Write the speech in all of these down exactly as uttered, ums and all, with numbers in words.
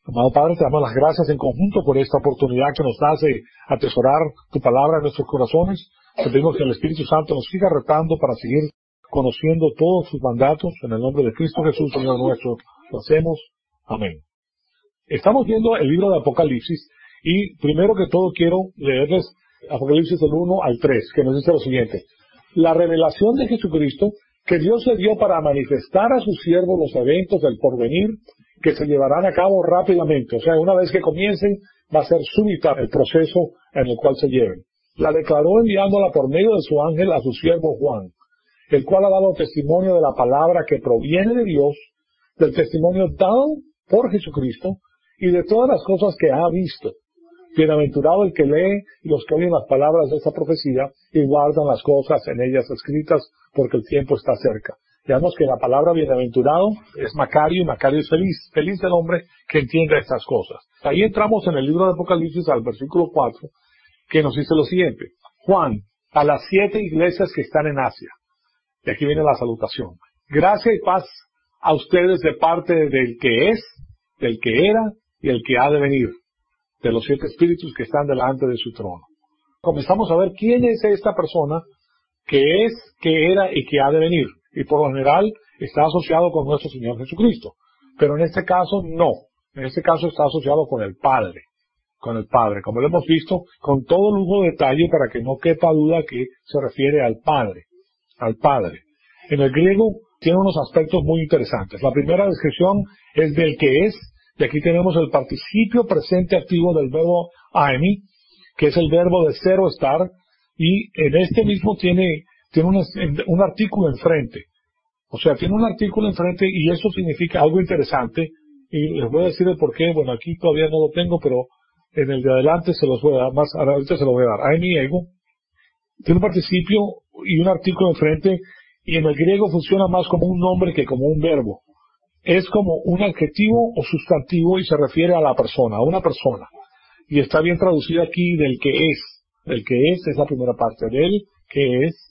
Amado Padre, te damos las gracias en conjunto por esta oportunidad que nos das de atesorar tu palabra en nuestros corazones. Te pedimos que el Espíritu Santo nos siga retando para seguir conociendo todos sus mandatos. En el nombre de Cristo Jesús, Señor nuestro, lo hacemos. Amén. Estamos viendo el libro de Apocalipsis y primero que todo quiero leerles Apocalipsis del uno al tres, que nos dice lo siguiente. La revelación de Jesucristo que Dios le dio para manifestar a sus siervos los eventos del porvenir que se llevarán a cabo rápidamente. O sea, una vez que comiencen, va a ser súbita el proceso en el cual se lleven. La declaró enviándola por medio de su ángel a su siervo Juan, el cual ha dado testimonio de la palabra que proviene de Dios, del testimonio dado por Jesucristo y de todas las cosas que ha visto. Bienaventurado el que lee y los que oyen las palabras de esta profecía y guardan las cosas en ellas escritas, porque el tiempo está cerca. Veamos que la palabra bienaventurado es Macario, y Macario es feliz. Feliz el hombre que entiende estas cosas. Ahí entramos en el libro de Apocalipsis al versículo cuatro, que nos dice lo siguiente. Juan, a las siete iglesias que están en Asia. Y aquí viene la salutación. Gracia y paz a ustedes de parte del que es, del que era y el que ha de venir, de los siete espíritus que están delante de su trono. Comenzamos a ver quién es esta persona que es, que era y que ha de venir. Y por lo general está asociado con nuestro Señor Jesucristo. Pero en este caso no. En este caso está asociado con el Padre. Con el Padre. Como lo hemos visto, con todo lujo de detalle para que no quepa duda que se refiere al Padre. Al Padre. En el griego tiene unos aspectos muy interesantes. La primera descripción es del que es. Y aquí tenemos el participio presente activo del verbo aemi, que es el verbo de ser o estar. Y en este mismo tiene... tiene un, un artículo enfrente. O sea, tiene un artículo enfrente y eso significa algo interesante. Y les voy a decir el por qué. Bueno, aquí todavía no lo tengo, pero en el de adelante se los voy a dar. Más ahorita se lo voy a dar. Aemi ego. Tiene un participio y un artículo enfrente. Y en el griego funciona más como un nombre que como un verbo. Es como un adjetivo o sustantivo y se refiere a la persona, a una persona. Y está bien traducido aquí del que es. Del que es es la primera parte. Del que es.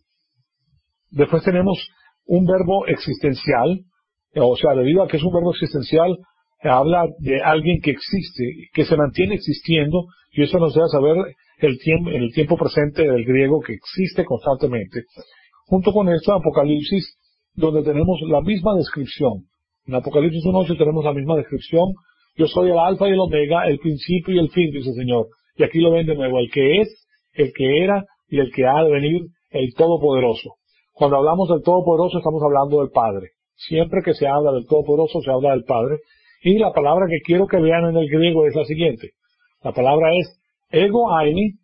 Después tenemos un verbo existencial, o sea, debido a que es un verbo existencial, habla de alguien que existe, que se mantiene existiendo, y eso nos deja saber el tiempo, en el tiempo presente del griego que existe constantemente. Junto con esto, Apocalipsis, donde tenemos la misma descripción. En Apocalipsis uno ocho tenemos la misma descripción. Yo soy el alfa y el omega, el principio y el fin, dice el Señor. Y aquí lo ven de nuevo, el que es, el que era y el que ha de venir, el Todopoderoso. Cuando hablamos del Todopoderoso estamos hablando del Padre. Siempre que se habla del Todopoderoso se habla del Padre. Y la palabra que quiero que vean en el griego es la siguiente. La palabra es ego aimi.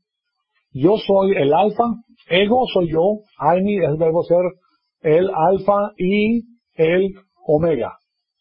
Yo soy el alfa. Ego soy yo. Aimi es el verbo ser el alfa y el omega.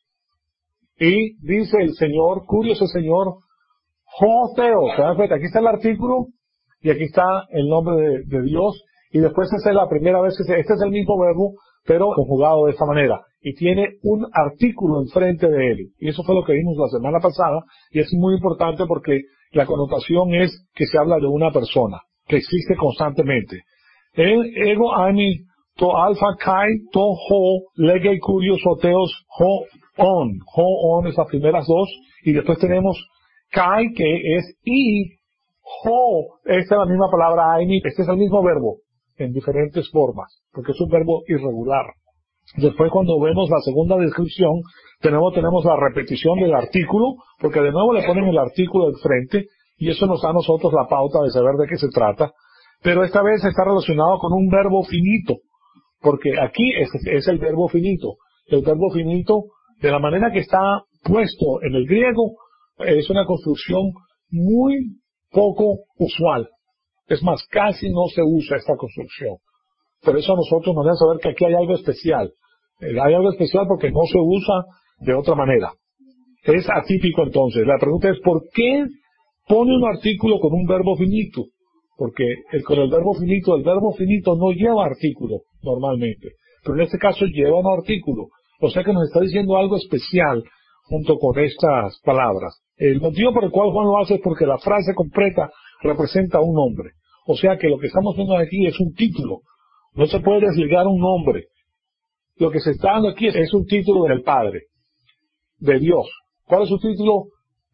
Y dice el Señor, curioso Señor, Joteo. ¿Se dan cuenta? Aquí está el artículo y aquí está el nombre de, de Dios. Y después esa es la primera vez que se, este es el mismo verbo, pero conjugado de esta manera. Y tiene un artículo enfrente de él. Y eso fue lo que vimos la semana pasada. Y es muy importante porque la connotación es que se habla de una persona, que existe constantemente. El ego ani to alfa kai to ho lege curios oteos ho on. Ho on es las primeras dos. Y después tenemos kai, que es i. Ho, esta es la misma palabra aini. Este es el mismo verbo en diferentes formas, porque es un verbo irregular. Después, cuando vemos la segunda descripción, tenemos, tenemos la repetición del artículo, porque de nuevo le ponen el artículo del frente, y eso nos da a nosotros la pauta de saber de qué se trata. Pero esta vez está relacionado con un verbo finito, porque aquí es, es el verbo finito. El verbo finito, de la manera que está puesto en el griego, es una construcción muy poco usual. Es más, casi no se usa esta construcción. Por eso a nosotros nos debe saber que aquí hay algo especial. Eh, hay algo especial porque no se usa de otra manera. Es atípico entonces. La pregunta es, ¿por qué pone un artículo con un verbo finito? Porque el, con el verbo finito, el verbo finito no lleva artículo normalmente. Pero en este caso lleva un artículo. O sea que nos está diciendo algo especial junto con estas palabras. El motivo por el cual Juan lo hace es porque la frase completa representa un nombre. O sea que lo que estamos viendo aquí es un título. No se puede desligar un nombre. Lo que se está dando aquí es un título del Padre, de Dios. ¿Cuál es su título?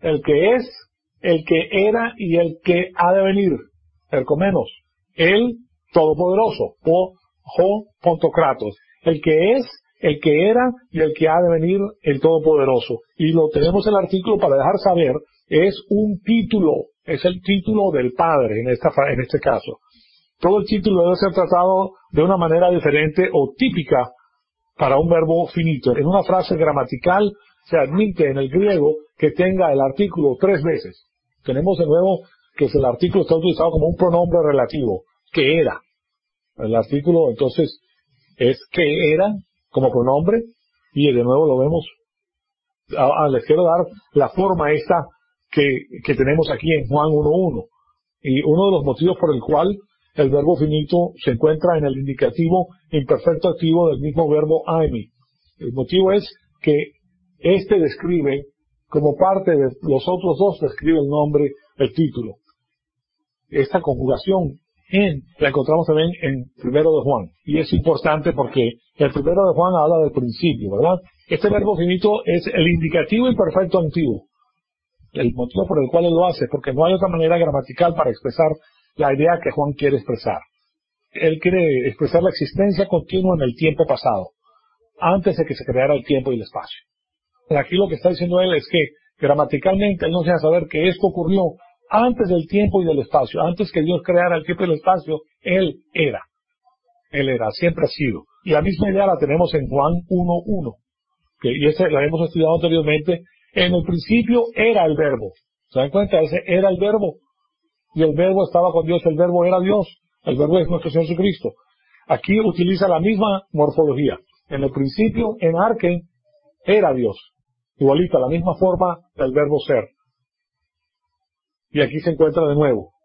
el que es, el que era y el que ha de venir. Ercomenos, el todopoderoso, o ho pontocratos, el que es, el que era y el que ha de venir, el todopoderoso. Y lo tenemos en el artículo para dejar saber, es un título, es el título del Padre en esta, en este caso. Todo el título debe ser tratado de una manera diferente o típica para un verbo finito. En una frase gramatical se admite en el griego que tenga el artículo tres veces. Tenemos de nuevo que el artículo está utilizado como un pronombre relativo, que era. El artículo entonces es que era como pronombre, y de nuevo lo vemos. Ah, les quiero dar la forma esta que, que tenemos aquí en Juan uno uno. Y uno de los motivos por el cual el verbo finito se encuentra en el indicativo imperfecto activo del mismo verbo aimi. El motivo es que este describe, como parte de los otros dos, describe el nombre, el título. Esta conjugación en la encontramos también en primero de Juan. Y es importante porque el primero de Juan habla del principio, ¿verdad? Este verbo finito es el indicativo imperfecto activo. El motivo por el cual él lo hace, porque no hay otra manera gramatical para expresar la idea que Juan quiere expresar. Él quiere expresar la existencia continua en el tiempo pasado, antes de que se creara el tiempo y el espacio. Aquí lo que está diciendo él es que gramaticalmente él nos deja saber que esto ocurrió antes del tiempo y del espacio. Antes que Dios creara el tiempo y el espacio, él era. Él era, siempre ha sido. Y la misma idea la tenemos en Juan uno uno, que y este la hemos estudiado anteriormente. En el principio era el verbo. ¿Se dan cuenta? Ese era el verbo. Y el verbo estaba con Dios, el verbo era Dios, el verbo es nuestro Señor Jesucristo. Aquí utiliza la misma morfología. En el principio, en arque, era Dios. Igualita, la misma forma del verbo ser. Y aquí se encuentra de nuevo.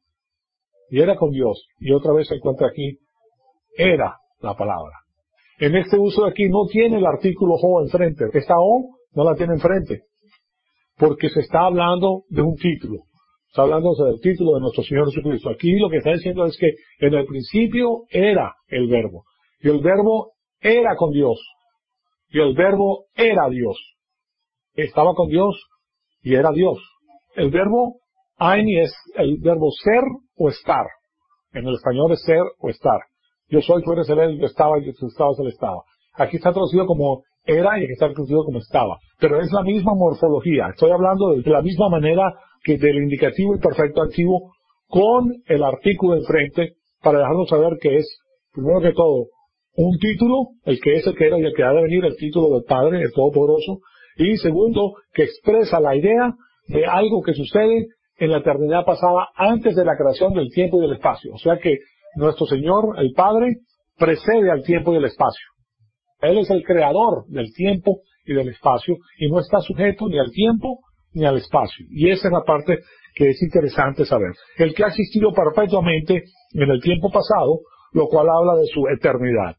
Y era con Dios. Y otra vez se encuentra aquí, era la palabra. En este uso de aquí no tiene el artículo ho enfrente. Esta o no la tiene enfrente. Porque se está hablando de un título. Está hablando del título de nuestro Señor Jesucristo. Aquí lo que está diciendo es que en el principio era el verbo. Y el verbo era con Dios. Y el verbo era Dios. Estaba con Dios y era Dios. El verbo aini es el verbo ser o estar. En el español es ser o estar. Yo soy, tú eres él, yo estaba, y tú estabas, él estaba. Aquí está traducido como era y aquí está traducido como estaba. Pero es la misma morfología. Estoy hablando de la misma manera que del indicativo imperfecto activo con el artículo enfrente para dejarnos saber que es, primero que todo, un título, el que es, el que era y el que ha de venir, el título del Padre, el Todopoderoso. Y segundo, que expresa la idea de algo que sucede en la eternidad pasada antes de la creación del tiempo y del espacio. O sea que nuestro Señor, el Padre, precede al tiempo y al espacio. Él es el creador del tiempo y del espacio y no está sujeto ni al tiempo ni al espacio. Y esa es la parte que es interesante saber. El que ha existido perpetuamente en el tiempo pasado, lo cual habla de su eternidad.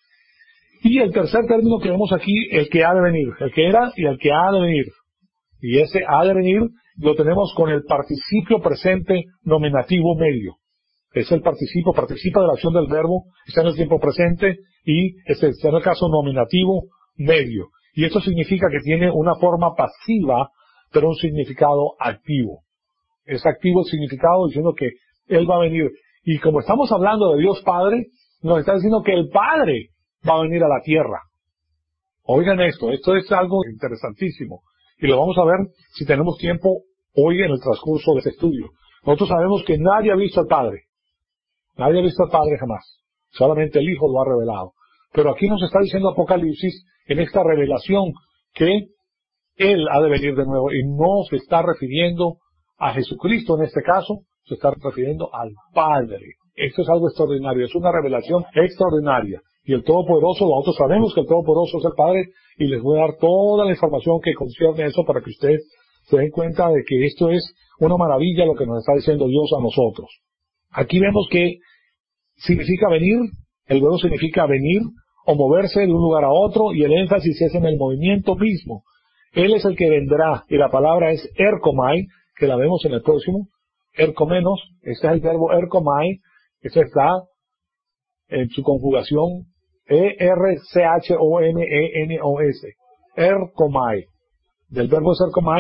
Y el tercer término que vemos aquí, el que ha de venir, el que era y el que ha de venir. Y ese ha de venir lo tenemos con el participio presente nominativo medio. Es el participio, participa de la acción del verbo, está en el tiempo presente y este, está en el caso nominativo medio. Y esto significa que tiene una forma pasiva, pero un significado activo. Es activo el significado diciendo que Él va a venir. Y como estamos hablando de Dios Padre, nos está diciendo que el Padre va a venir a la tierra. Oigan esto, esto es algo interesantísimo. Y lo vamos a ver si tenemos tiempo hoy en el transcurso de este estudio. Nosotros sabemos que nadie ha visto al Padre. Nadie ha visto al Padre jamás. Solamente el Hijo lo ha revelado. Pero aquí nos está diciendo Apocalipsis, en esta revelación, que Él ha de venir de nuevo. Y no se está refiriendo a Jesucristo en este caso, se está refiriendo al Padre. Esto es algo extraordinario, es una revelación extraordinaria. Y el Todopoderoso, nosotros sabemos que el Todopoderoso es el Padre, y les voy a dar toda la información que concierne a eso para que ustedes se den cuenta de que esto es una maravilla lo que nos está diciendo Dios a nosotros. Aquí vemos que significa venir, el verbo significa venir o moverse de un lugar a otro, y el énfasis es en el movimiento mismo. Él es el que vendrá, y la palabra es erkomai, que la vemos en el próximo, erkomenos, este es el verbo erkomai, este está en su conjugación E R C H O M E N O S, erkomai. Del verbo es erkomai,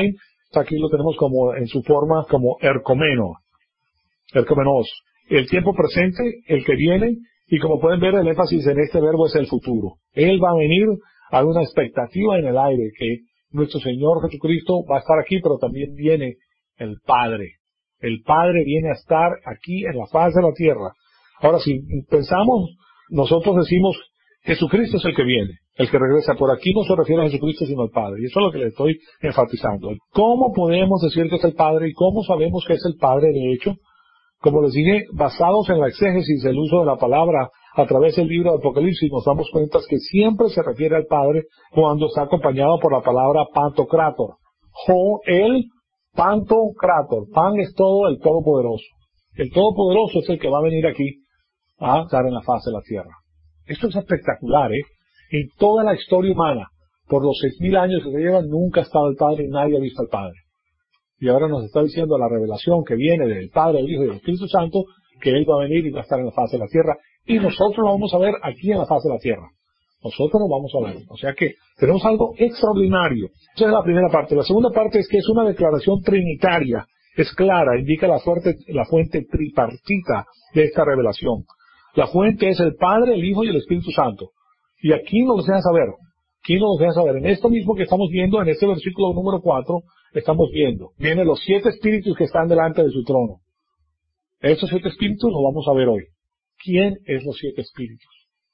Aquí lo tenemos como en su forma como ercomeno, ercomenos. El tiempo presente, el que viene, y como pueden ver el énfasis en este verbo es el futuro. Él va a venir, hay una expectativa en el aire que nuestro Señor Jesucristo va a estar aquí, pero también viene el Padre. El Padre viene a estar aquí en la faz de la tierra. Ahora, si pensamos, nosotros decimos, Jesucristo es el que viene, el que regresa. Por aquí no se refiere a Jesucristo, sino al Padre. Y eso es lo que le estoy enfatizando. ¿Cómo podemos decir que es el Padre y cómo sabemos que es el Padre de hecho? Como les dije, basados en la exégesis del uso de la palabra a través del libro de Apocalipsis, nos damos cuenta que siempre se refiere al Padre cuando está acompañado por la palabra Pantocrator. Jo, el Pantocrator. Pan es todo el Todopoderoso. El Todopoderoso es el que va a venir aquí a estar en la faz de la tierra. Esto es espectacular, ¿eh? En toda la historia humana, por los seis mil años que se llevan, nunca ha estado el Padre y nadie ha visto al Padre. Y ahora nos está diciendo la revelación que viene del Padre, del Hijo y del Espíritu Santo, que Él va a venir y va a estar en la faz de la tierra. Y nosotros lo vamos a ver aquí en la faz de la tierra. Nosotros lo vamos a ver. O sea que tenemos algo extraordinario. Esa es la primera parte. La segunda parte es que es una declaración trinitaria. Es clara, indica la fuente, la fuente tripartita de esta revelación. La fuente es el Padre, el Hijo y el Espíritu Santo. Y aquí nos lo dejan saber. Aquí nos lo dejan saber. En esto mismo que estamos viendo, en este versículo número cuatro, estamos viendo. Vienen los siete espíritus que están delante de su trono. Estos siete espíritus los vamos a ver hoy. ¿Quién es los siete espíritus?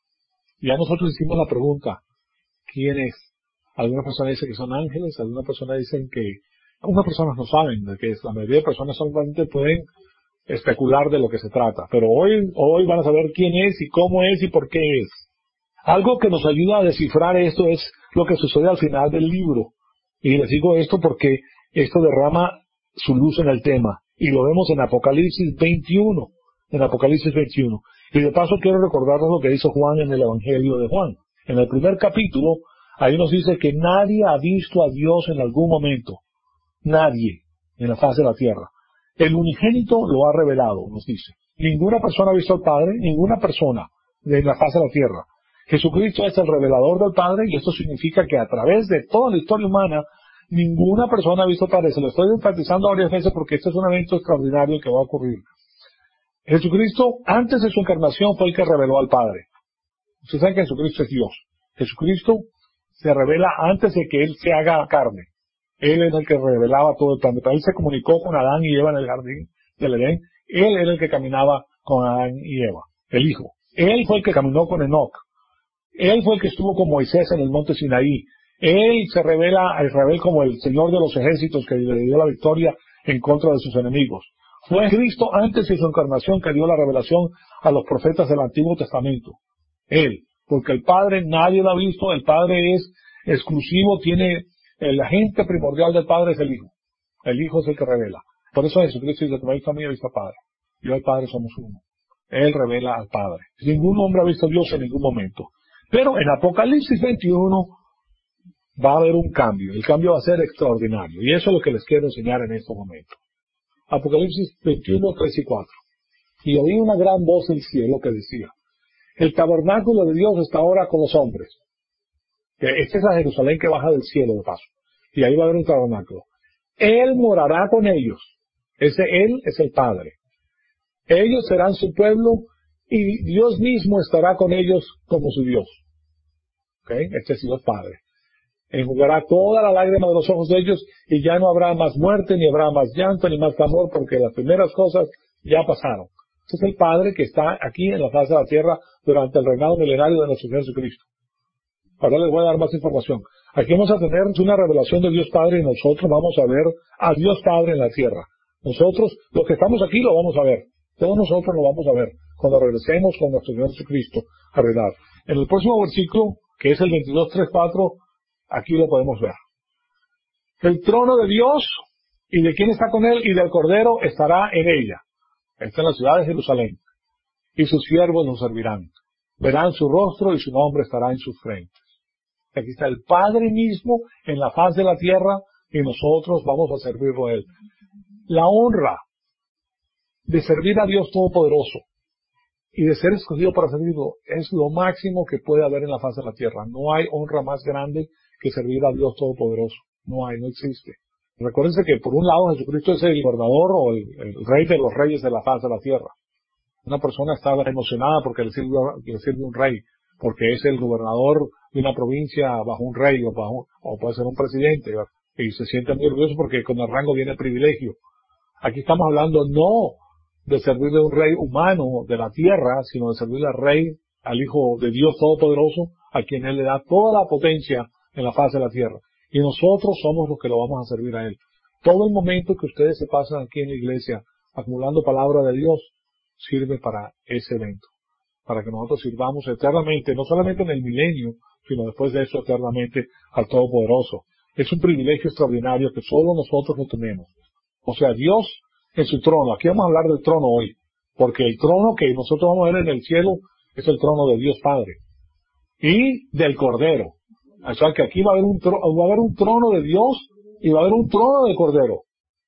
Ya nosotros hicimos la pregunta. ¿Quién es? Algunas personas dicen que son ángeles, algunas personas dicen que... Algunas personas no saben de qué es. La mayoría de personas solamente pueden especular de lo que se trata. Pero hoy, hoy van a saber quién es y cómo es y por qué es. Algo que nos ayuda a descifrar esto es lo que sucede al final del libro. Y les digo esto porque esto derrama su luz en el tema. Y lo vemos en Apocalipsis veintiuno. En Apocalipsis veintiuno. Y de paso quiero recordarles lo que hizo Juan en el Evangelio de Juan. En el primer capítulo, ahí nos dice que nadie ha visto a Dios en algún momento. Nadie en la faz de la tierra. El unigénito lo ha revelado, nos dice. Ninguna persona ha visto al Padre, ninguna persona en la faz de la tierra. Jesucristo es el revelador del Padre y esto significa que a través de toda la historia humana, ninguna persona ha visto al Padre. Se lo estoy enfatizando varias veces porque este es un evento extraordinario que va a ocurrir. Jesucristo, antes de su encarnación, fue el que reveló al Padre. Ustedes saben que Jesucristo es Dios. Jesucristo se revela antes de que Él se haga carne. Él es el que revelaba todo el plan. Él se comunicó con Adán y Eva en el jardín del Edén. Él era el que caminaba con Adán y Eva, el Hijo. Él fue el que caminó con Enoc. Él fue el que estuvo con Moisés en el monte Sinaí. Él se revela a Israel como el Señor de los ejércitos que le dio la victoria en contra de sus enemigos. Fue Cristo antes de su encarnación que dio la revelación a los profetas del Antiguo Testamento. Él, porque el Padre nadie lo ha visto, el Padre es exclusivo, tiene el agente primordial del Padre es el Hijo. El Hijo es el que revela. Por eso Jesucristo dice que no hay familia visto al Padre. Yo y el Padre somos uno. Él revela al Padre. Ningún hombre ha visto a Dios en ningún momento. Pero en Apocalipsis veintiuno va a haber un cambio. El cambio va a ser extraordinario. Y eso es lo que les quiero enseñar en este momento. Apocalipsis veintiuno, tres y cuatro. Y oí una gran voz del cielo que decía, el tabernáculo de Dios está ahora con los hombres. Esta es la Jerusalén que baja del cielo de paso. Y ahí va a haber un tabernáculo. Él morará con ellos. Ese Él es el Padre. Ellos serán su pueblo y Dios mismo estará con ellos como su Dios. ¿Okay? Este es Dios Padre. Enjugará toda la lágrima de los ojos de ellos y ya no habrá más muerte, ni habrá más llanto, ni más clamor, porque las primeras cosas ya pasaron. Este es el Padre que está aquí en la faz de la tierra durante el reinado milenario de nuestro Señor Jesucristo. Ahora les voy a dar más información. Aquí vamos a tener una revelación de Dios Padre y nosotros vamos a ver a Dios Padre en la tierra. Nosotros, los que estamos aquí, lo vamos a ver. Todos nosotros lo vamos a ver cuando regresemos con nuestro Señor Jesucristo a reinar. En el próximo versículo, que es el veintidós, tres, cuatro, aquí lo podemos ver. El trono de Dios y de quien está con él y del Cordero estará en ella. Está en la ciudad de Jerusalén. Y sus siervos nos servirán. Verán su rostro y su nombre estará en sus frentes. Aquí está el Padre mismo en la faz de la tierra y nosotros vamos a servirlo a Él. La honra de servir a Dios Todopoderoso y de ser escogido para servirlo es lo máximo que puede haber en la faz de la tierra. No hay honra más grande que servir a Dios Todopoderoso. No hay, no existe. Recuérdense que por un lado Jesucristo es el gobernador o el, el rey de los reyes de la faz de la tierra. Una persona está emocionada porque le sirve, le sirve un rey, porque es el gobernador de una provincia bajo un rey o, bajo, o puede ser un presidente, y se siente muy orgulloso porque con el rango viene privilegio. Aquí estamos hablando no de servirle a un rey humano de la tierra, sino de servirle al rey, al Hijo de Dios Todopoderoso, a quien Él le da toda la potencia en la faz de la tierra. Y nosotros somos los que lo vamos a servir a Él. Todo el momento que ustedes se pasan aquí en la iglesia acumulando palabra de Dios, sirve para ese evento, para que nosotros sirvamos eternamente, no solamente en el milenio, sino después de eso eternamente al Todopoderoso. Es un privilegio extraordinario que solo nosotros lo tenemos. O sea, Dios en su trono. Aquí vamos a hablar del trono hoy, porque el trono que nosotros vamos a ver en el cielo es el trono de Dios Padre y del Cordero. O sea, que aquí va a haber un trono, va a haber un trono de Dios y va a haber un trono del Cordero.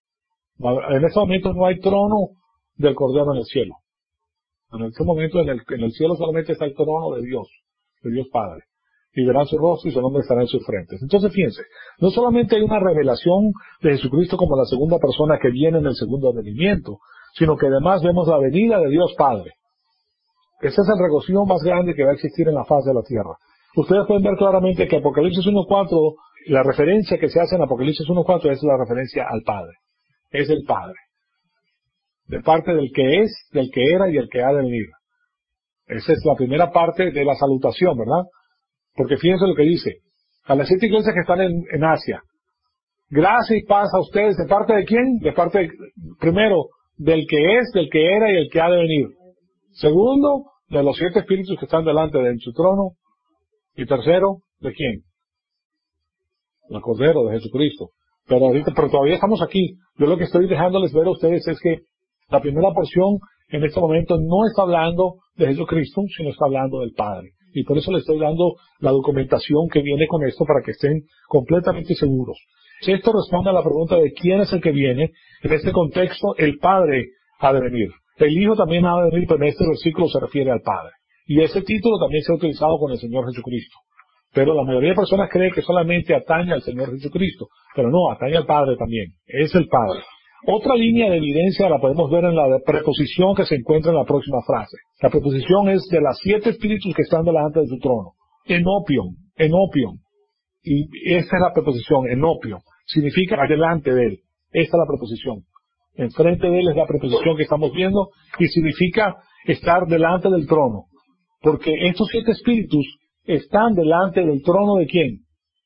En este momento no hay trono del Cordero en el cielo. En este momento en el, en el cielo solamente está el trono de Dios, de Dios Padre. Y verán su rostro y su nombre estará en sus frentes. Entonces fíjense, no solamente hay una revelación de Jesucristo como la segunda persona que viene en el segundo venimiento, sino que además vemos la venida de Dios Padre. Ese es el regocijo más grande que va a existir en la faz de la tierra. Ustedes pueden ver claramente que Apocalipsis uno cuatro, la referencia que se hace en Apocalipsis uno cuatro es la referencia al Padre. Es el Padre. De parte del que es, del que era y el que ha de venir. Esa es la primera parte de la salutación, ¿verdad? Porque fíjense lo que dice. A las siete iglesias que están en, en Asia. Gracia y paz a ustedes. ¿De parte de quién? De parte, de, primero, del que es, del que era y el que ha de venir. Segundo, de los siete espíritus que están delante de su trono. Y tercero, ¿de quién? El Cordero, de Jesucristo. Pero ahorita, pero todavía estamos aquí. Yo lo que estoy dejándoles ver a ustedes es que la primera porción en este momento no está hablando de Jesucristo, sino está hablando del Padre. Y por eso les estoy dando la documentación que viene con esto para que estén completamente seguros. Si esto responde a la pregunta de quién es el que viene, en este contexto el Padre ha de venir. El Hijo también ha de venir, pero en este versículo se refiere al Padre. Y ese título también se ha utilizado con el Señor Jesucristo. Pero la mayoría de personas creen que solamente atañe al Señor Jesucristo. Pero no, atañe al Padre también. Es el Padre. Otra línea de evidencia la podemos ver en la preposición que se encuentra en la próxima frase. La preposición es de las siete espíritus que están delante de su trono. Enopion, enopion. Y esta es la preposición, enopion. Significa delante de él. Esta es la preposición. Enfrente de él es la preposición que estamos viendo y significa estar delante del trono. Porque estos siete espíritus están delante del trono de quién?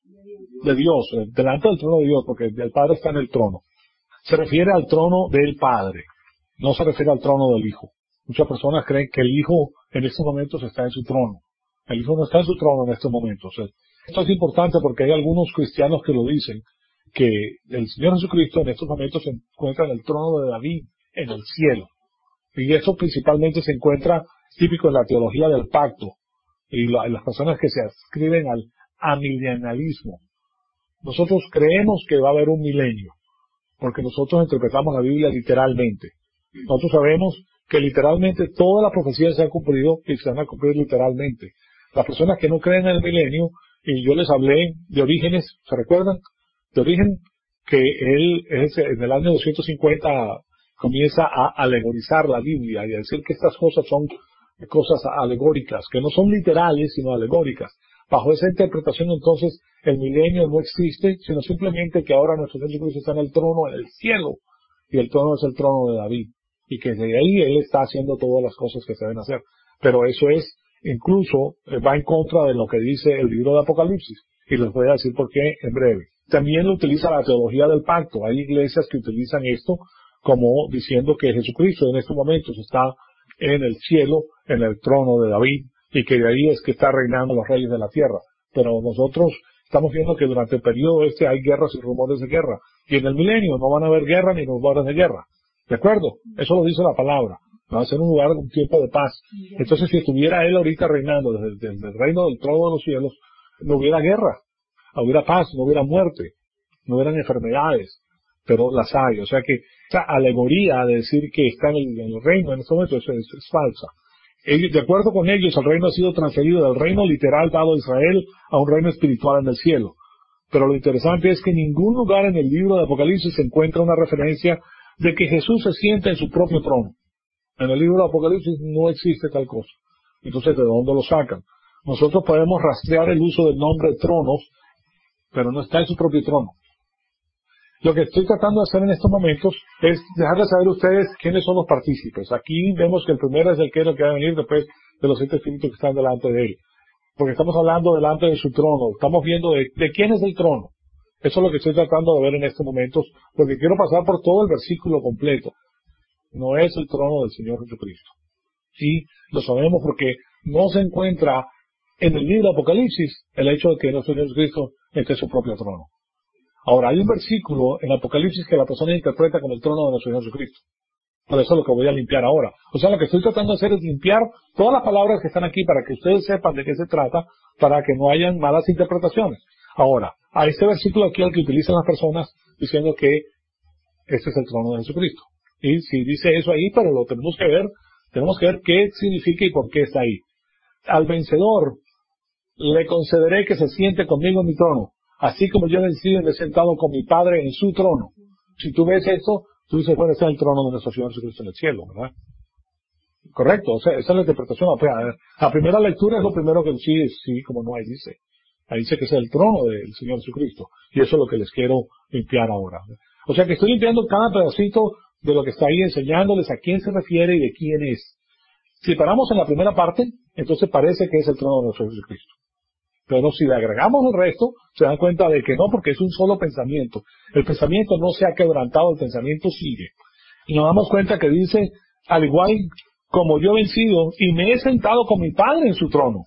De Dios. Delante del trono de Dios, porque el Padre está en el trono. Se refiere al trono del Padre, no se refiere al trono del Hijo. Muchas personas creen que el Hijo en estos momentos está en su trono. El Hijo no está en su trono en estos momentos. Esto es importante porque hay algunos cristianos que lo dicen, que el Señor Jesucristo en estos momentos se encuentra en el trono de David, en el cielo. Y esto principalmente se encuentra típico en la teología del pacto y la, las personas que se adscriben al amilenialismo. Nosotros creemos que va a haber un milenio, porque nosotros interpretamos la Biblia literalmente. Nosotros sabemos que literalmente todas las profecías se han cumplido y se van a cumplir literalmente. Las personas que no creen en el milenio, y yo les hablé de Orígenes, ¿se recuerdan? De Origen, que él es, en el año doscientos cincuenta comienza a alegorizar la Biblia y a decir que estas cosas son cosas alegóricas, que no son literales, sino alegóricas. Bajo esa interpretación, entonces, el milenio no existe, sino simplemente que ahora nuestro Señor Jesucristo está en el trono, en el cielo, y el trono es el trono de David, y que de ahí Él está haciendo todas las cosas que se deben hacer. Pero eso es, incluso, va en contra de lo que dice el libro de Apocalipsis, y les voy a decir por qué en breve. También lo utiliza la teología del pacto. Hay iglesias que utilizan esto como diciendo que Jesucristo en estos momentos está en el cielo, en el trono de David, y que de ahí es que está reinando los reyes de la tierra. Pero nosotros estamos viendo que durante el periodo este hay guerras y rumores de guerra. Y en el milenio no van a haber guerra ni rumores de guerra. ¿De acuerdo? Eso lo dice la palabra. Va a ser un lugar, un tiempo de paz. Entonces, si estuviera Él ahorita reinando desde, desde el reino del trono de los cielos, no hubiera guerra, no hubiera paz, no hubiera muerte, no hubieran enfermedades. Pero las hay. O sea que esa alegoría de decir que está en el, en el reino en este momento es, es, es falsa. Ellos, de acuerdo con ellos, el reino ha sido transferido del reino literal dado a Israel a un reino espiritual en el cielo. Pero lo interesante es que en ningún lugar en el libro de Apocalipsis se encuentra una referencia de que Jesús se sienta en su propio trono. En el libro de Apocalipsis no existe tal cosa. Entonces, ¿de dónde lo sacan? Nosotros podemos rastrear el uso del nombre tronos, pero no está en su propio trono. Lo que estoy tratando de hacer en estos momentos es dejarles saber a ustedes quiénes son los partícipes. Aquí vemos que el primero es el que es el que va a venir después de los siete espíritus que están delante de él. Porque estamos hablando delante de su trono. Estamos viendo de, de quién es el trono. Eso es lo que estoy tratando de ver en estos momentos, porque quiero pasar por todo el versículo completo. No es el trono del Señor Jesucristo. Y lo sabemos porque no se encuentra en el libro de Apocalipsis el hecho de que nuestro Señor Jesucristo esté en su propio trono. Ahora, hay un versículo en Apocalipsis que la persona interpreta como el trono de nuestro Señor Jesucristo. Por eso es lo que voy a limpiar ahora. O sea, lo que estoy tratando de hacer es limpiar todas las palabras que están aquí para que ustedes sepan de qué se trata, para que no hayan malas interpretaciones. Ahora, a este versículo aquí al que utilizan las personas diciendo que este es el trono de Jesucristo. Y si dice eso ahí, pero lo tenemos que ver, tenemos que ver qué significa y por qué está ahí. Al vencedor le concederé que se siente conmigo en mi trono, así como yo he vencido y me he sentado con mi Padre en su trono. Si tú ves esto, tú dices, bueno, ese es el trono de nuestro Señor Jesucristo en el cielo, ¿verdad? Correcto, o sea, esa es la interpretación. La primera lectura es lo primero que sí, sí, como no, ahí dice. Ahí dice que es el trono del Señor Jesucristo. Y eso es lo que les quiero limpiar ahora. O sea que estoy limpiando cada pedacito de lo que está ahí, enseñándoles a quién se refiere y de quién es. Si paramos en la primera parte, entonces parece que es el trono de nuestro Jesucristo. Pero si le agregamos el resto, se dan cuenta de que no, porque es un solo pensamiento. El pensamiento no se ha quebrantado, el pensamiento sigue. Y nos damos cuenta que dice, al igual como yo he vencido y me he sentado con mi Padre en su trono.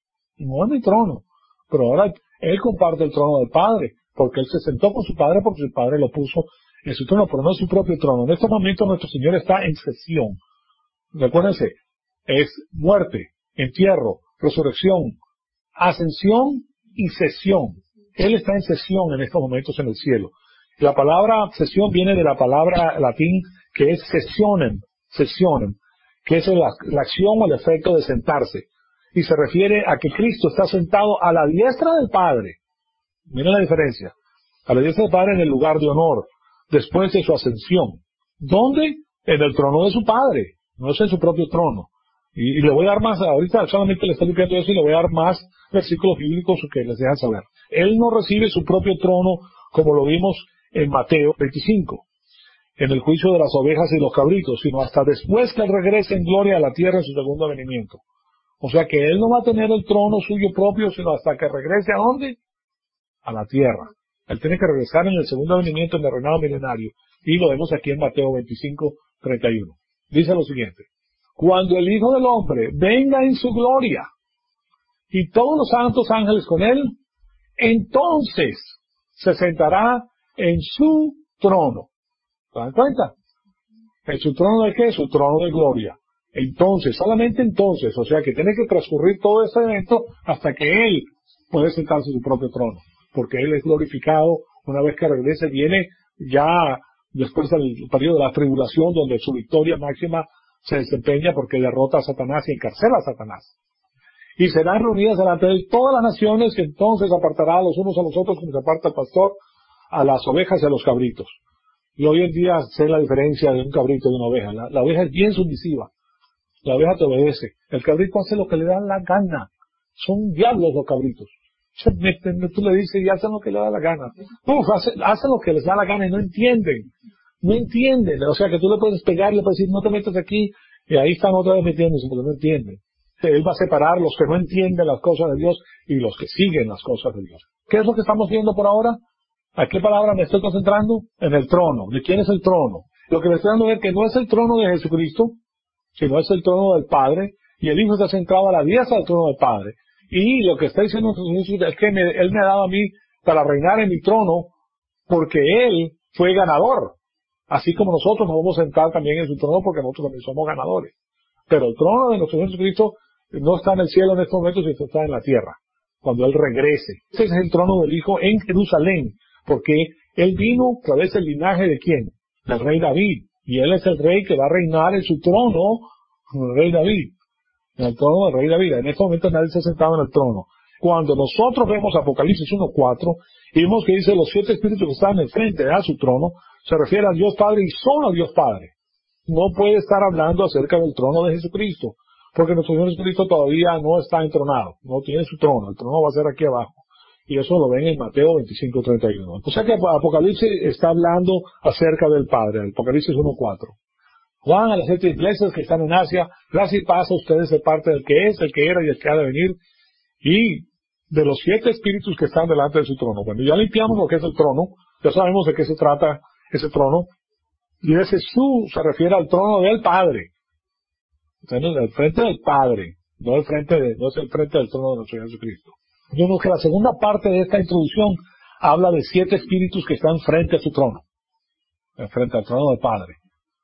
No en mi trono, pero ahora él comparte el trono del Padre, porque él se sentó con su Padre porque su Padre lo puso en su trono, pero no en su propio trono. En este momento nuestro Señor está en sesión. Recuérdense, es muerte, entierro, resurrección, ascensión y sesión. Él está en sesión en estos momentos en el cielo. La palabra sesión viene de la palabra latín que es sesionem, sesionem, que es la, la acción o el efecto de sentarse. Y se refiere a que Cristo está sentado a la diestra del Padre. Miren la diferencia. A la diestra del Padre en el lugar de honor, después de su ascensión. ¿Dónde? En el trono de su Padre. No es en su propio trono. Y, y le voy a dar más, ahorita solamente le estoy limpiando eso y le voy a dar más versículos bíblicos que les dejan saber. Él no recibe su propio trono como lo vimos en Mateo veinticinco, en el juicio de las ovejas y los cabritos, sino hasta después que él regrese en gloria a la tierra en su segundo venimiento. O sea que él no va a tener el trono suyo propio, sino hasta que regrese ¿a dónde? A la tierra. Él tiene que regresar en el segundo venimiento en el reinado milenario. Y lo vemos aquí en Mateo veinticinco, treinta y uno. Dice lo siguiente. Cuando el Hijo del Hombre venga en su gloria y todos los santos ángeles con él, entonces se sentará en su trono. ¿Se dan cuenta? ¿En su trono de qué? Su trono de gloria. Entonces, solamente entonces, o sea que tiene que transcurrir todo ese evento hasta que él puede sentarse en su propio trono, porque él es glorificado una vez que regrese, viene ya después del periodo de la tribulación donde su victoria máxima se desempeña porque derrota a Satanás y encarcela a Satanás. Y serán reunidas delante de él todas las naciones, que entonces apartará a los unos a los otros como se aparta el pastor a las ovejas y a los cabritos. Y hoy en día sé la diferencia de un cabrito y una oveja. La, la oveja es bien sumisiva. La oveja te obedece. El cabrito hace lo que le da la gana. Son diablos los cabritos. Tú le dices y hacen lo que le da la gana. Uf, hacen, hacen lo que les da la gana y no entienden. No entienden. O sea que tú le puedes pegar y le puedes decir no te metas aquí y ahí están otra vez metiéndose porque no entienden. Él va a separar los que no entienden las cosas de Dios y los que siguen las cosas de Dios. ¿Qué es lo que estamos viendo por ahora? ¿A qué palabra me estoy concentrando? En el trono. ¿De quién es el trono? Lo que me estoy dando es que no es el trono de Jesucristo, sino es el trono del Padre, y el Hijo está centrado a la diestra del trono del Padre. Y lo que está diciendo Jesús es que me, Él me ha dado a mí para reinar en mi trono, porque Él fue ganador. Así como nosotros nos vamos a sentar también en su trono, porque nosotros también somos ganadores. Pero el trono de nuestro Señor Jesucristo no está en el cielo en estos momentos, sino está en la tierra, cuando Él regrese. Ese es el trono del Hijo en Jerusalén, porque Él vino a través del linaje de ¿quién? Del rey David. Y Él es el rey que va a reinar en su trono, el rey David. En el trono del rey David. En este momento nadie se ha sentado en el trono. Cuando nosotros vemos Apocalipsis uno cuatro y vemos que dice los siete espíritus que están enfrente a su trono, se refiere a Dios Padre y solo a Dios Padre. No puede estar hablando acerca del trono de Jesucristo, porque nuestro Señor Jesucristo todavía no está entronado, no tiene su trono, el trono va a ser aquí abajo. Y eso lo ven en Mateo veinticinco treinta y uno. O sea que Apocalipsis está hablando acerca del Padre, Apocalipsis uno cuatro. Juan, a las siete iglesias que están en Asia, gracia y paz a ustedes de parte del que es, el que era y el que ha de venir, y de los siete espíritus que están delante de su trono. Cuando ya limpiamos lo que es el trono, ya sabemos de qué se trata ese trono, y ese su se refiere al trono del Padre. Entonces, el frente del Padre, no el frente de, no es el frente del trono de nuestro Señor Jesucristo. Vemos que la segunda parte de esta introducción habla de siete espíritus que están frente a su trono, frente al trono del Padre.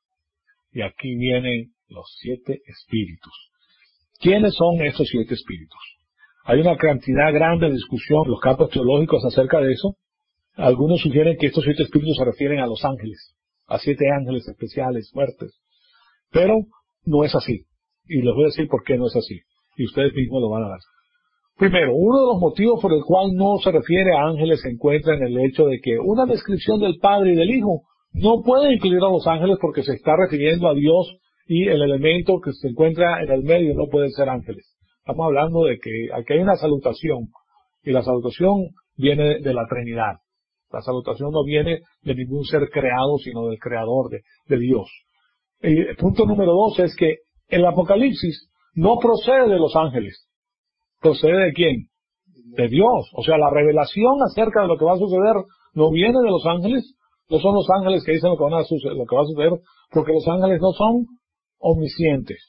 Y aquí vienen los siete espíritus. ¿Quiénes son estos siete espíritus? Hay una cantidad grande de discusión en los campos teológicos acerca de eso. Algunos sugieren que estos siete espíritus se refieren a los ángeles, a siete ángeles especiales, fuertes. Pero no es así. Y les voy a decir por qué no es así. Y ustedes mismos lo van a ver. Primero, uno de los motivos por el cual no se refiere a ángeles se encuentra en el hecho de que una descripción del Padre y del Hijo no puede incluir a los ángeles porque se está refiriendo a Dios y el elemento que se encuentra en el medio no pueden ser ángeles. Estamos hablando de que aquí hay una salutación y la salutación viene de la Trinidad. La salutación no viene de ningún ser creado sino del Creador, de, de Dios. El punto número dos es que el Apocalipsis no procede de los ángeles. ¿Procede de quién? De Dios. O sea, la revelación acerca de lo que va a suceder no viene de los ángeles. No son los ángeles que dicen lo que, van a suceder, lo que va a suceder, porque los ángeles no son omniscientes.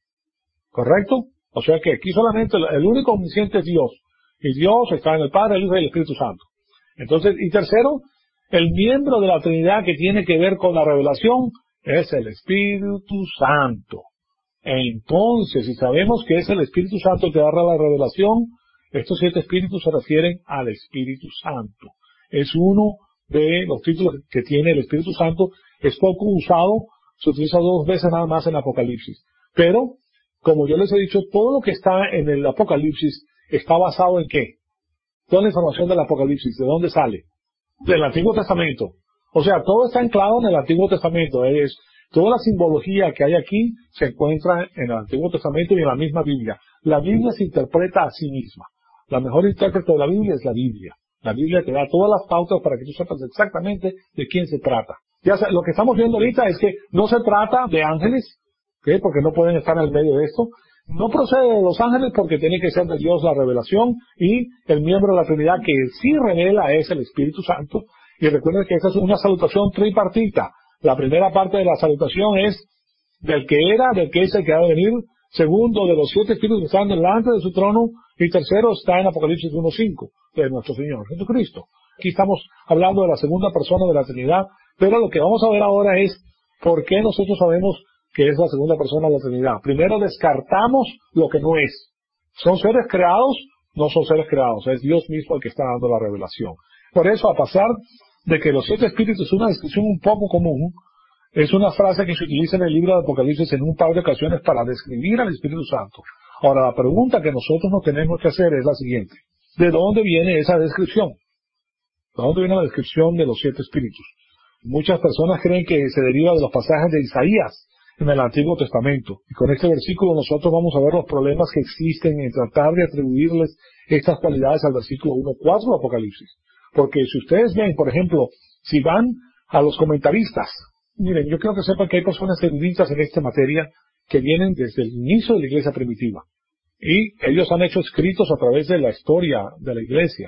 ¿Correcto? O sea que aquí solamente el único omnisciente es Dios. Y Dios está en el Padre, el Hijo y el Espíritu Santo. Entonces, y tercero, el miembro de la Trinidad que tiene que ver con la revelación es el Espíritu Santo. Entonces, si sabemos que es el Espíritu Santo que da la revelación, estos siete espíritus se refieren al Espíritu Santo. Es uno de los títulos que tiene el Espíritu Santo, es poco usado, se utiliza dos veces nada más en Apocalipsis. Pero, como yo les he dicho, todo lo que está en el Apocalipsis está basado en ¿qué? Toda la información del Apocalipsis, ¿de dónde sale? Del Antiguo Testamento. O sea, todo está anclado en el Antiguo Testamento. Es, toda la simbología que hay aquí se encuentra en el Antiguo Testamento y en la misma Biblia. La Biblia se interpreta a sí misma. La mejor intérprete de la Biblia es la Biblia. La Biblia te da todas las pautas para que tú sepas exactamente de quién se trata. Ya lo que estamos viendo ahorita es que no se trata de ángeles, ¿qué? Porque no pueden estar en el medio de esto. No procede de los ángeles porque tiene que ser de Dios la revelación y el miembro de la Trinidad que sí revela es el Espíritu Santo. Y recuerden que esa es una salutación tripartita. La primera parte de la salutación es del que era, del que es el que ha de venir. Segundo, de los siete espíritus que están delante de su trono. Y tercero está en Apocalipsis uno cinco, de nuestro Señor Jesucristo. Aquí estamos hablando de la segunda persona de la Trinidad, pero lo que vamos a ver ahora es por qué nosotros sabemos que es la segunda persona de la Trinidad. Primero descartamos lo que no es. ¿Son seres creados? No son seres creados, es Dios mismo el que está dando la revelación. Por eso, a pesar de que los siete espíritus es una descripción un poco común, es una frase que se utiliza en el libro de Apocalipsis en un par de ocasiones para describir al Espíritu Santo. Ahora, la pregunta que nosotros nos tenemos que hacer es la siguiente. ¿De dónde viene esa descripción? ¿De dónde viene la descripción de los siete espíritus? Muchas personas creen que se deriva de los pasajes de Isaías en el Antiguo Testamento. Y con este versículo nosotros vamos a ver los problemas que existen en tratar de atribuirles estas cualidades al versículo uno cuatro de Apocalipsis. Porque si ustedes ven, por ejemplo, si van a los comentaristas, miren, yo quiero que sepan que hay personas eruditas en esta materia que vienen desde el inicio de la iglesia primitiva. Y ellos han hecho escritos a través de la historia de la iglesia.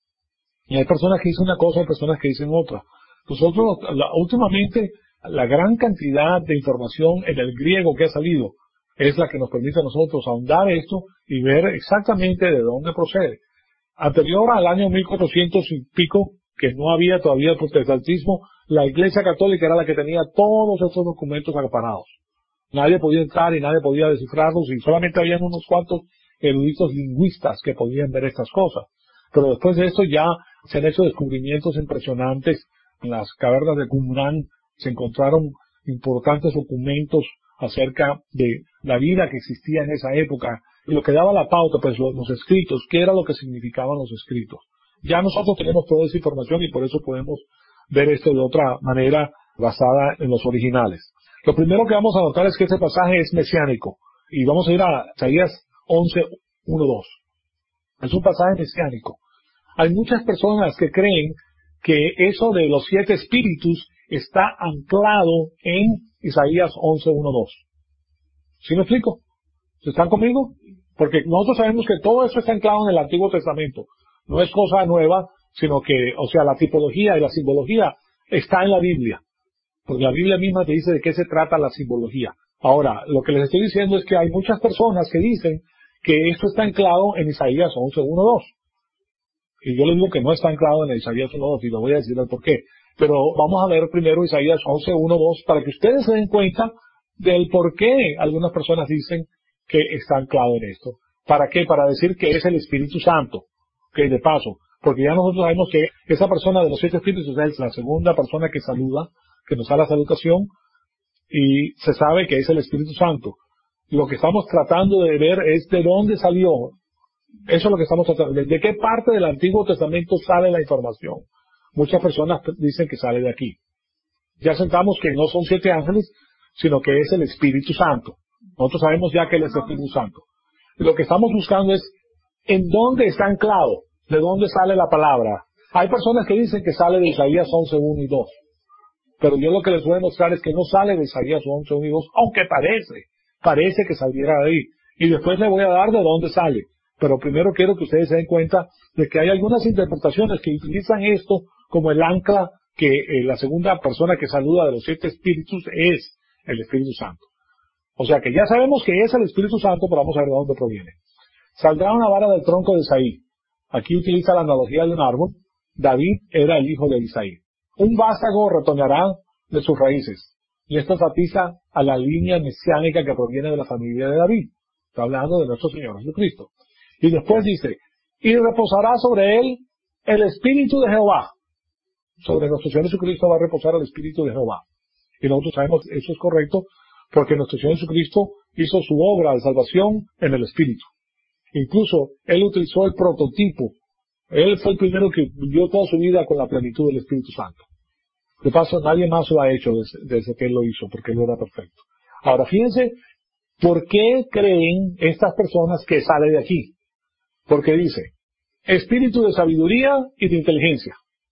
Y hay personas que dicen una cosa y personas que dicen otra. Nosotros, la, últimamente, la gran cantidad de información en el griego que ha salido es la que nos permite a nosotros ahondar esto y ver exactamente de dónde procede. Anterior al año mil cuatrocientos y pico, que no había todavía el protestantismo, la iglesia católica era la que tenía todos estos documentos acaparados. Nadie podía entrar y nadie podía descifrarlos y solamente habían unos cuantos eruditos lingüistas que podían ver estas cosas. Pero después de esto ya se han hecho descubrimientos impresionantes. En las cavernas de Qumran se encontraron importantes documentos acerca de la vida que existía en esa época lo que daba la pauta, pues los, los escritos, qué era lo que significaban los escritos. Ya nosotros tenemos toda esa información y por eso podemos ver esto de otra manera basada en los originales. Lo primero que vamos a notar es que este pasaje es mesiánico. Y vamos a ir a Isaías once, uno, dos. Es un pasaje mesiánico. Hay muchas personas que creen que eso de los siete espíritus está anclado en Isaías once, uno, dos. ¿Sí me explico? ¿Están conmigo? Porque nosotros sabemos que todo eso está anclado en el Antiguo Testamento. No es cosa nueva, sino que, o sea, la tipología y la simbología está en la Biblia. Porque la Biblia misma te dice de qué se trata la simbología. Ahora, lo que les estoy diciendo es que hay muchas personas que dicen que esto está anclado en Isaías once, uno, dos. Y yo les digo que no está anclado en Isaías uno, dos, y lo voy a decir el por qué. Pero vamos a ver primero Isaías once, uno, dos, para que ustedes se den cuenta del por qué algunas personas dicen que está anclado en esto. ¿Para qué? Para decir que es el Espíritu Santo. Que de paso, porque ya nosotros sabemos que esa persona de los siete espíritus es la segunda persona que saluda, que nos da la salutación, y se sabe que es el Espíritu Santo. Lo que estamos tratando de ver es de dónde salió. Eso es lo que estamos tratando de ver. ¿De qué parte del Antiguo Testamento sale la información? Muchas personas dicen que sale de aquí. Ya sentamos que no son siete ángeles, sino que es el Espíritu Santo. Nosotros sabemos ya que él es el Espíritu Santo. Y lo que estamos buscando es en dónde está anclado, de dónde sale la palabra. Hay personas que dicen que sale de Isaías once, uno y dos. Pero yo lo que les voy a mostrar es que no sale de Isaías once, uno y dos, aunque parece, parece que saliera de ahí. Y después le voy a dar de dónde sale. Pero primero quiero que ustedes se den cuenta de que hay algunas interpretaciones que utilizan esto como el ancla que eh, la segunda persona que saluda de los siete espíritus es el Espíritu Santo. O sea que ya sabemos que es el Espíritu Santo, pero vamos a ver de dónde proviene. Saldrá una vara del tronco de Isaí. Aquí utiliza la analogía de un árbol. David era el hijo de Isaí. Un vástago retoñará de sus raíces. Y esto enfatiza a la línea mesiánica que proviene de la familia de David. Está hablando de nuestro Señor Jesucristo. Y después dice, y reposará sobre él el Espíritu de Jehová. Sobre nuestro Señor Jesucristo va a reposar el Espíritu de Jehová. Y nosotros sabemos que eso es correcto porque nuestro Señor Jesucristo hizo su obra de salvación en el Espíritu. Incluso él utilizó el prototipo. Él fue el primero que vivió toda su vida con la plenitud del Espíritu Santo. De paso, nadie más lo ha hecho desde, desde que él lo hizo, porque él era perfecto. Ahora, fíjense, ¿por qué creen estas personas que sale de aquí? Porque dice, espíritu de sabiduría y de inteligencia,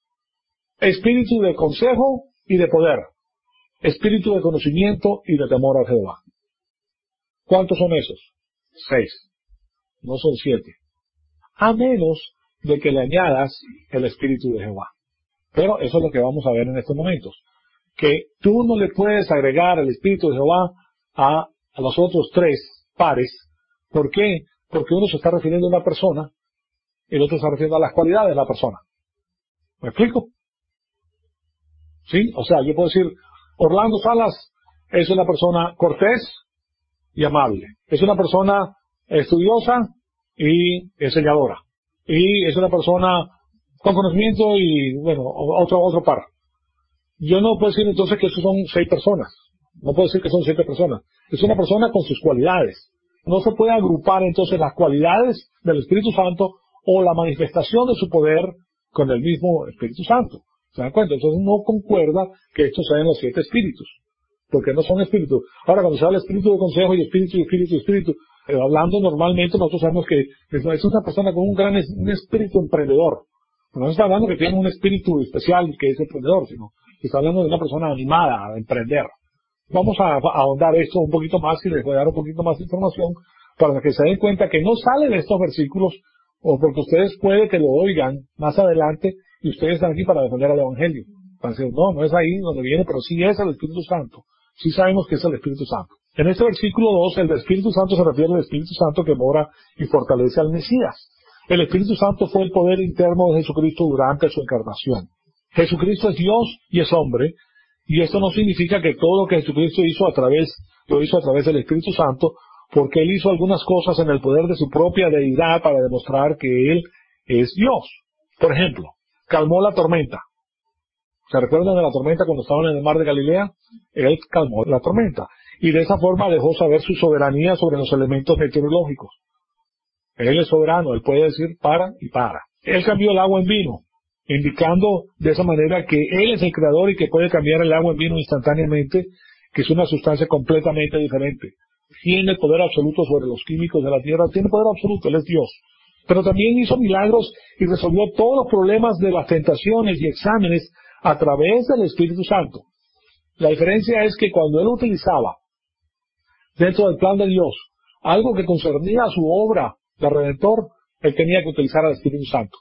espíritu de consejo y de poder, espíritu de conocimiento y de temor a Jehová. ¿Cuántos son esos? Seis. No son siete. A menos de que le añadas el Espíritu de Jehová. Pero eso es lo que vamos a ver en estos momentos. Que tú no le puedes agregar el Espíritu de Jehová a, a los otros tres pares. ¿Por qué? Porque uno se está refiriendo a una persona y el otro se está refiriendo a las cualidades de la persona. ¿Me explico? ¿Sí? O sea, yo puedo decir, Orlando Salas es una persona cortés y amable. Es una persona estudiosa y enseñadora. Y es una persona con conocimiento y, bueno, otro, otro par. Yo no puedo decir entonces que esos son seis personas. No puedo decir que son siete personas. Es una persona con sus cualidades. No se puede agrupar entonces las cualidades del Espíritu Santo o la manifestación de su poder con el mismo Espíritu Santo. ¿Se dan cuenta? Entonces no concuerda que estos sean los siete espíritus. Porque no son espíritus. Ahora, cuando se habla de espíritu de consejo y espíritu, y espíritu, y espíritu, eh, hablando normalmente, nosotros sabemos que es, es una persona con un gran un espíritu emprendedor. No está hablando que tiene un espíritu especial que es emprendedor, sino que está hablando de una persona animada a emprender. Vamos a, a ahondar esto un poquito más y les voy a dar un poquito más de información para que se den cuenta que no sale de estos versículos, o porque ustedes puede que lo oigan más adelante y ustedes están aquí para defender el Evangelio. Para decir, no, no es ahí donde viene, pero sí es el Espíritu Santo. Sí sabemos que es el Espíritu Santo. En este versículo dos, el Espíritu Santo se refiere al Espíritu Santo que mora y fortalece al Mesías. El Espíritu Santo fue el poder interno de Jesucristo durante su encarnación. Jesucristo es Dios y es hombre, y esto no significa que todo lo que Jesucristo hizo a través, lo hizo a través del Espíritu Santo, porque Él hizo algunas cosas en el poder de su propia deidad para demostrar que Él es Dios. Por ejemplo, calmó la tormenta. ¿Se recuerdan de la tormenta cuando estaban en el mar de Galilea? Él calmó la tormenta. Y de esa forma dejó saber su soberanía sobre los elementos meteorológicos. Él es soberano, Él puede decir para y para. Él cambió el agua en vino, indicando de esa manera que Él es el creador y que puede cambiar el agua en vino instantáneamente, que es una sustancia completamente diferente. Tiene poder absoluto sobre los químicos de la tierra, tiene poder absoluto, Él es Dios. Pero también hizo milagros y resolvió todos los problemas de las tentaciones y exámenes a través del Espíritu Santo. La diferencia es que cuando Él utilizaba, dentro del plan de Dios, algo que concernía a su obra de Redentor, Él tenía que utilizar al Espíritu Santo,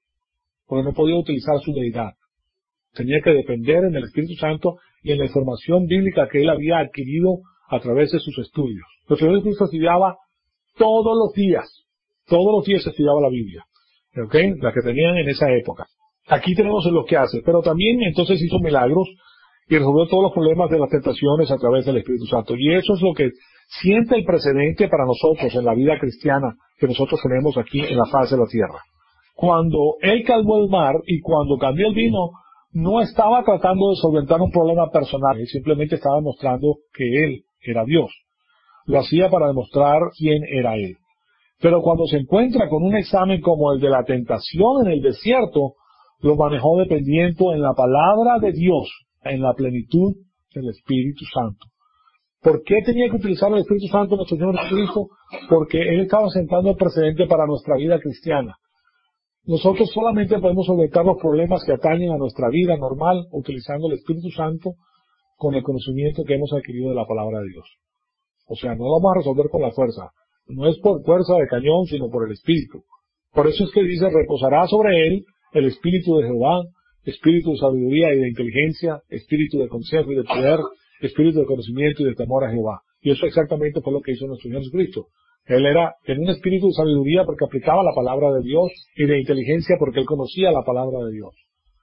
porque no podía utilizar su deidad. Tenía que depender en el Espíritu Santo y en la información bíblica que Él había adquirido a través de sus estudios. El Señor Jesucristo estudiaba todos los días, todos los días estudiaba la Biblia, ¿ok? La que tenían en esa época. Aquí tenemos lo que hace, pero también entonces hizo milagros y resolvió todos los problemas de las tentaciones a través del Espíritu Santo. Y eso es lo que siente el precedente para nosotros en la vida cristiana que nosotros tenemos aquí en la faz de la tierra. Cuando Él calmó el mar y cuando cambió el vino, no estaba tratando de solventar un problema personal, Él simplemente estaba demostrando que Él era Dios. Lo hacía para demostrar quién era Él. Pero cuando se encuentra con un examen como el de la tentación en el desierto, lo manejó dependiendo en la palabra de Dios, en la plenitud del Espíritu Santo. ¿Por qué tenía que utilizar el Espíritu Santo nuestro Señor Jesucristo? Porque Él estaba sentando el precedente para nuestra vida cristiana. Nosotros solamente podemos solventar los problemas que atañen a nuestra vida normal utilizando el Espíritu Santo con el conocimiento que hemos adquirido de la palabra de Dios. O sea, no lo vamos a resolver con la fuerza. No es por fuerza de cañón, sino por el Espíritu. Por eso es que dice, reposará sobre él el Espíritu de Jehová, Espíritu de sabiduría y de inteligencia, Espíritu de consejo y de poder, Espíritu de conocimiento y de temor a Jehová. Y eso exactamente fue lo que hizo nuestro Señor Jesucristo. Él era, tenía un espíritu de sabiduría porque aplicaba la palabra de Dios y de inteligencia porque él conocía la palabra de Dios.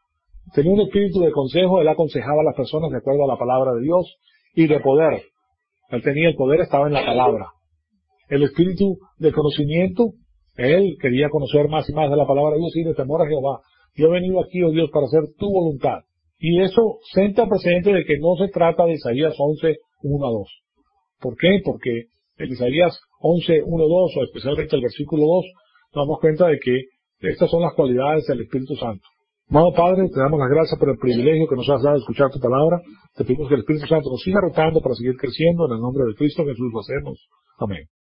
Tenía un espíritu de consejo, él aconsejaba a las personas de acuerdo a la palabra de Dios y de poder. Él tenía el poder, estaba en la palabra. El espíritu de conocimiento, él quería conocer más y más de la palabra de Dios y de temor a Jehová. Yo he venido aquí, oh Dios, para hacer tu voluntad. Y eso sienta presente de que no se trata de Isaías once, uno a dos. ¿Por qué? Porque en Isaías once, uno a dos, o especialmente el versículo dos, nos damos cuenta de que estas son las cualidades del Espíritu Santo. Amado Padre, te damos las gracias por el privilegio que nos has dado de escuchar tu palabra. Te pedimos que el Espíritu Santo nos siga rotando para seguir creciendo. En el nombre de Cristo Jesús lo hacemos. Amén.